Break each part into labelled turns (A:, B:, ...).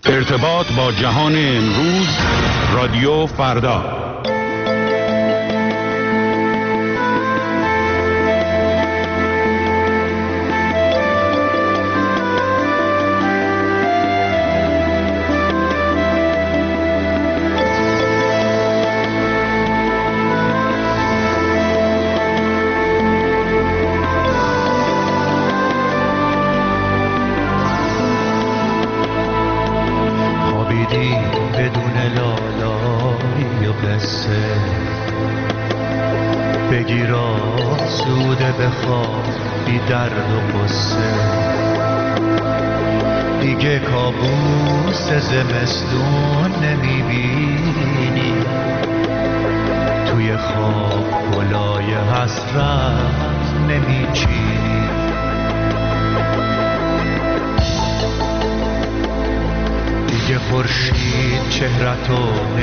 A: ارتباط با جهان امروز، رادیو فردا.
B: بگیر آسوده بخواب بی درد و قصه، دیگه کابوس زمستون نمیبینی، توی خواب گلای حسرت نمیچینی. دیگه خورشید چهرتو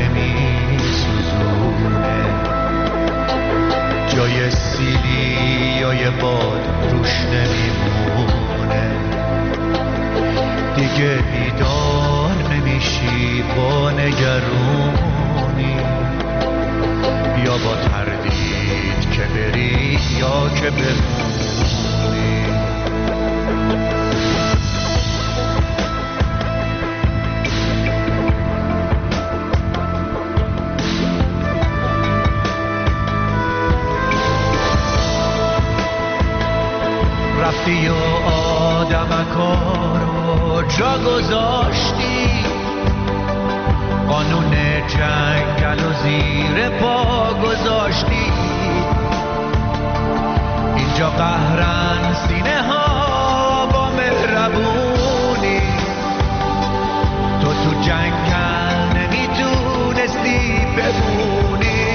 B: نمیسوزونه، جای سیلی یا یه باد روش نمیمونه. دیگه بیدار نمیشی با نگرونی، یا با تردید که بری یا که بمونی. رفتی و آدمکارو جا گذاشتی، قانون جنگل و زیر پا گذاشتی. اینجا قهرن سینه ها با مهربونی، تو جنگل نمیتونستی بمونی.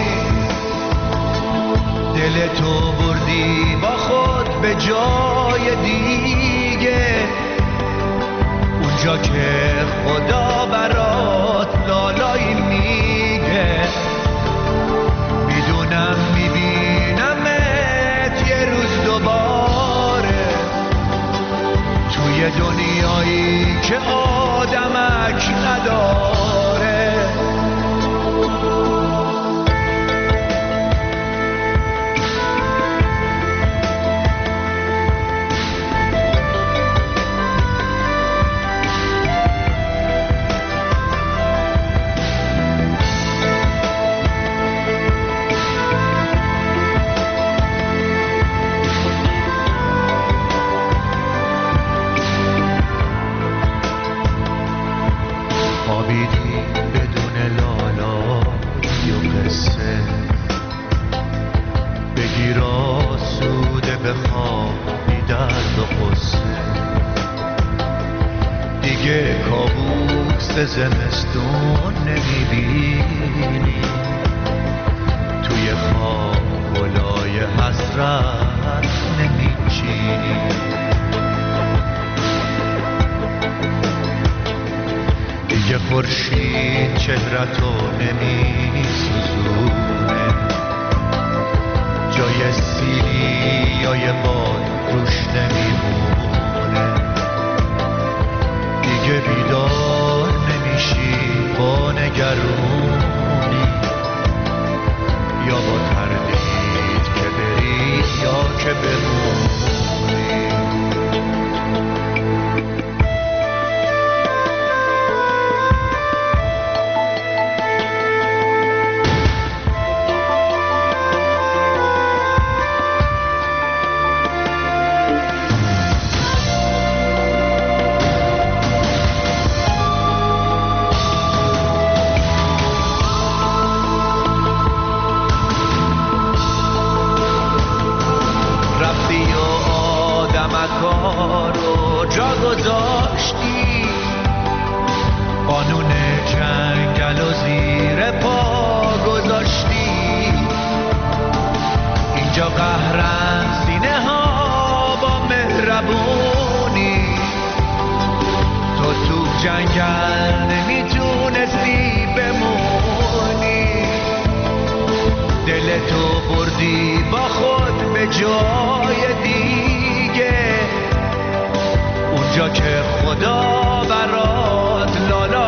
B: دل تو بردی با خود به جای دیگه، اونجا که خدا برات لالایی میگه. میدونم میبینمت یه روز دوباره، توی دنیایی که آدمک نداره. بگیر آسوده بخواب بی درد و قصه، دیگه کابوس زمستون نمیبینی، توی خواب گلای حسرت نمیچینی. دیگه خورشید چهرتو نمیسوزونه، جای سیلی یا یه باد روش نمیمونه. دیگه بیدار نمیشی با نگرونی، یا با تردید که بری یا که بمونی. کارو جا گذاشتی، قانون جنگل و زیر پا گذاشتی. اینجا قهرن سینه ها با مهربونی، تو جنگل نمیتونستی بمونی. دل تو بردی با خود به جای دیگه، اونجا که خدا برات لالا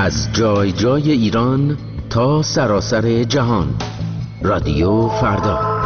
C: از جای جای ایران تا سراسر جهان. رادیو فردا.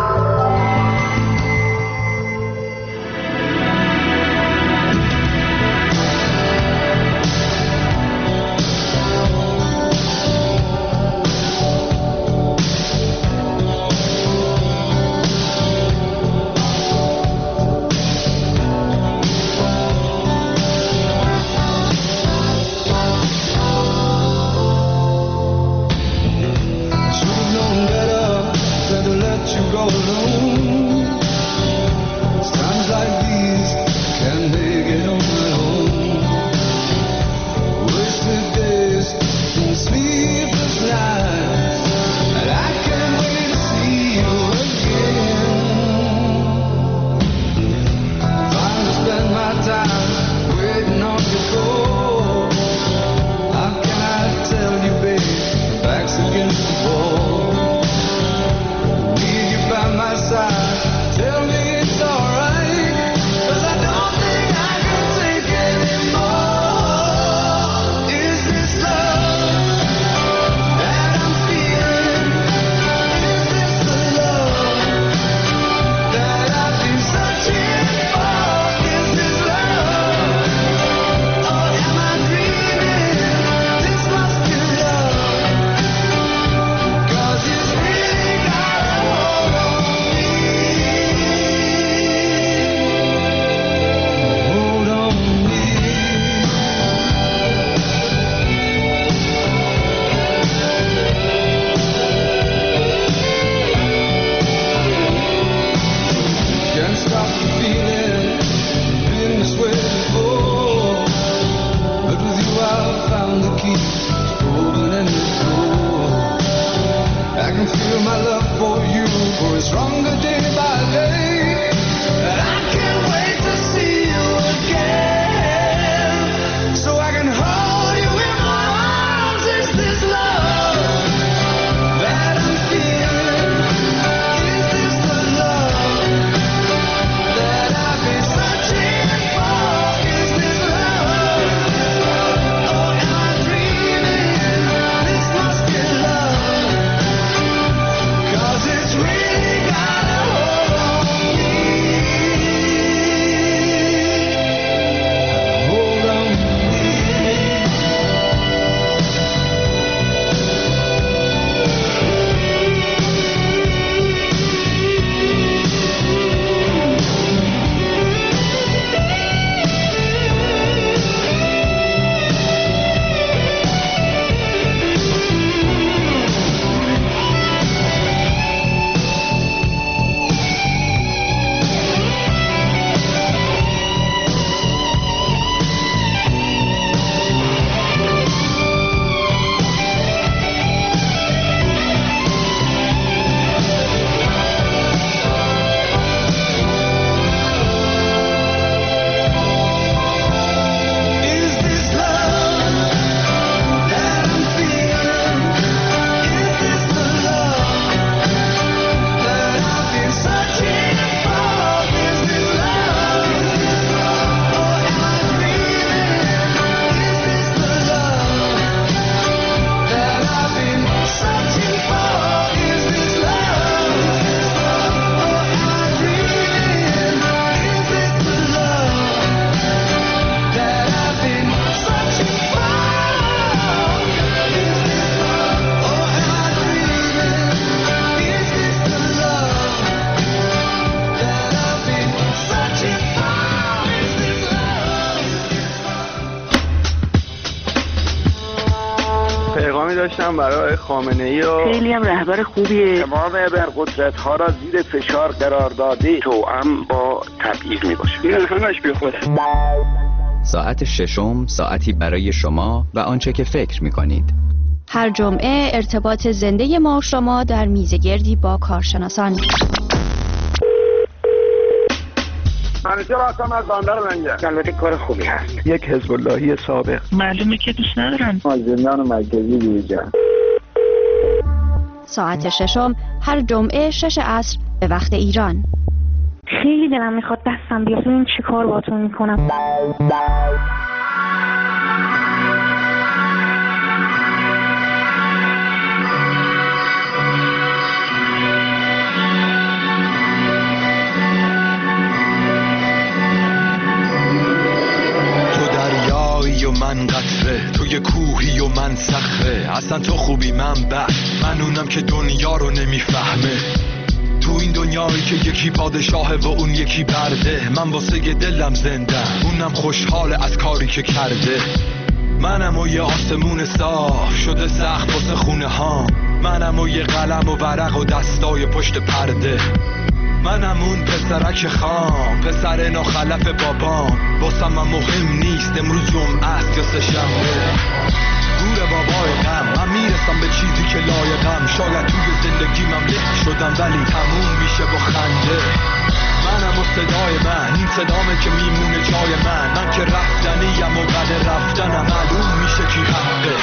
D: داشتم برای خامنه‌ای و
E: خیلی هم رهبر خوبیه.
D: تمام ابرقدرت‌ها را زیر فشار قرار داده توأم با تبعیض میباشه. این همش بیخوده.
F: ساعت ششم ساعتی برای شما و آنچه که فکر می‌کنید.
G: هر جمعه ارتباط زنده ما و شما در میزگردی با کارشناسان.
D: منیجر هستم از بندر منجر. البته کار خوبی هست. یک حزب اللهی سابق.
E: معلومه که دوست ندارن.
D: از زندان مرکزی بیرون.
G: ساعت ششم هر جمعه 6 عصر به وقت ایران.
E: خیلی دلم میخواد دستم بیاد ببین چی کار باهاتون میکنم.
H: اصلا تو خوبی من بد، من اونم که دنیا رو نمیفهمه. تو این دنیایی که یکی پادشاهه و اون یکی برده، من واسه دلم زنده، اونم خوشحاله از کاری که کرده. منم و یه آسمون صاف شده سخت واسه خونه ها، منم و یه قلم و ورق و دستای پشت پرده. منم اون پسرک خام، پسر ناخلف بابام، واسم من مهم نیست امروز جمعه است یا سه‌شنبه. گور بابای غم، من میرسم به چیزی که لایقم. شاید توی زندگیمم له شدم ولی تموم میشه با خنده. منم و صدای من، این صدامه که میمونه جای من که رفتنیم و بعد رفتنم معلوم میشه کی حقه.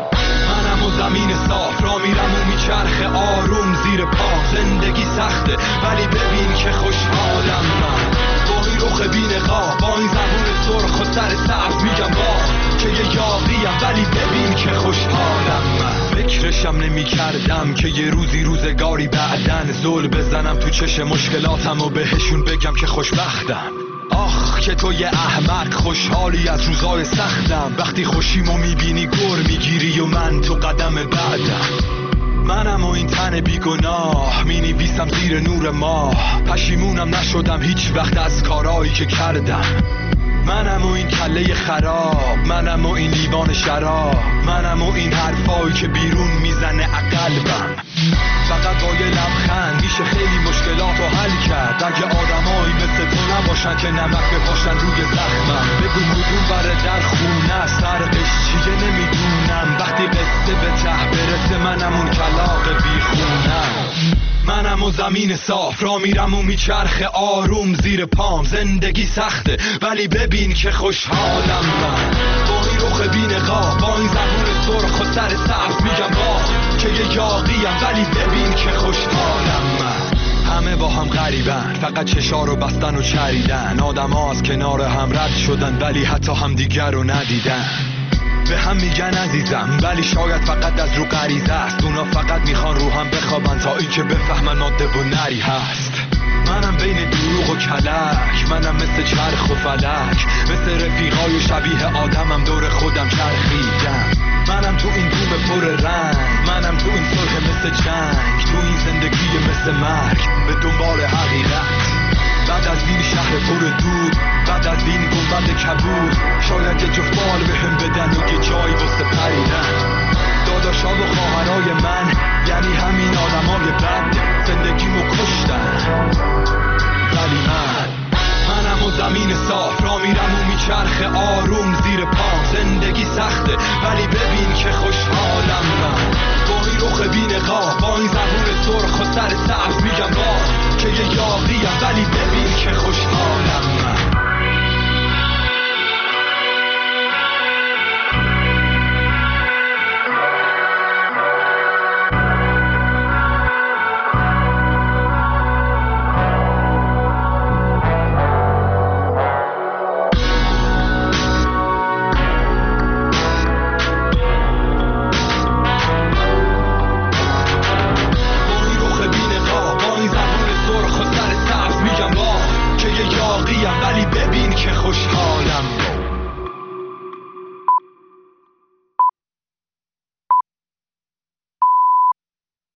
H: منم و زمین صاف را میرم و میچرخه آروم زیر پا. زندگی سخته ولی ببین که خوشحالم من، با این رخ بی‌نقاب، با این زبون سرخ و سر سبز میگم با که یه یاقیم ولی ببین که خوشحالم من. فکرشم نمی کردم که یه روزگاری بعدن زل بزنم تو چش مشکلاتم و بهشون بگم که خوشبختم. آخ که تو یه احمق خوشحالی از روزای سختم، وقتی خوشیمو میبینی گر میگیری و من تو قدم بعدم. منم و این تن بیگناه مینویسم زیر نور ماه، پشیمونم نشدم هیچ وقت از کارایی که کردم. منم و این کله خراب، منم و این لیوان شراب، منم و این حرفایی که بیرون میزنه قلبم. فقط با یه لبخند میشه خیلی مشکلات رو حل کرد، اگه آدمایی مثل تو نباشن که نمک بپاشن روی زخمم. بگو کدوم بره در خونه فرقش چیه نمیدونم، وقتی قصه به ته برسه منم اون کلاغ بیخونم. منم و زمین صاف را میرم و میچرخه آروم زیر پام. زندگی سخته ولی ببین که خوشحالم من، با این رخ بی‌نقاب، با این زبون سرخ و سر سبز میگم با که یه یاقیم ولی ببین که خوشحالم من. همه با هم غریبن، فقط چشا رو بستن و چریدن. آدم ها از کنار هم رد شدن ولی حتی هم دیگر رو ندیدن. به هم میگن عزیزم ولی شاید فقط از رو غریزه است، اونا فقط میخوان رو هم بخوابن تا این که بفهمن ماده و نری هست. منم بین دروغ و کلک، منم مثل چرخ و فلک، مثل رفیقای شبیه آدمم دور خودم چرخیدم. منم تو این بوم پر رنگ، منم تو این صلح مثل جنگ، تو این زندگی مثل مرگ به دنبال حقیقت. بعد از این شهر پر دود، بعد از این گنبد کبود، شاید یه جفت بال بهم بدن و یه جایی واسه پریدن. داداشا و خواهرای من یعنی همین آدمای بد، زندگیمو کشتن ولی منم و زمین صاف را میرم و میچرخه آروم زیر پام. زندگی سخته ولی ببین که خوشحال